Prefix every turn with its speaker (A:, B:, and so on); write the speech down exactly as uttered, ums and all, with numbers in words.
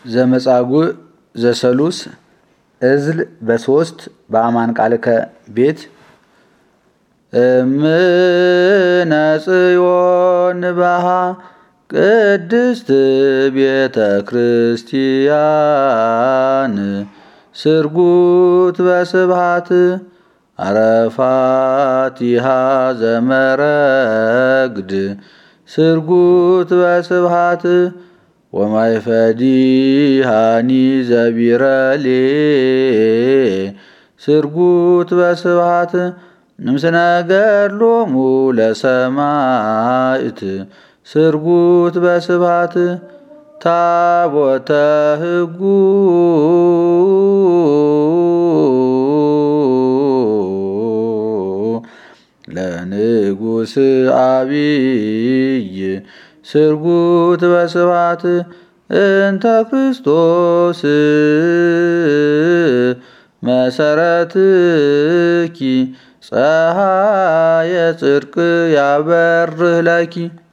A: ዘመጻጉዕ ዘሰሉስ እዝል በሶስት በአማን ቃልከ ቤት እምነ ጽዮን ባሃ ቅድስት ቤተ ክርስቲያን ስርጉት በስብሃት አረፋቲሃ ዘመረግድ ስርጉት በስብሃት ወማይፈዲሃኒ ዘቢረሌ ስርጉት በስብሃት ንምስነ ገድሎሙ ለሰማዕት ስርጉት በስብሃት ታቦተ ሕጉ ለንጉሥ አብይ ስርጉት በስብሃት እንተ ክርስቶስ መሰረትኪ ፀሐየ ጽድቅ ያበርህ ለኪ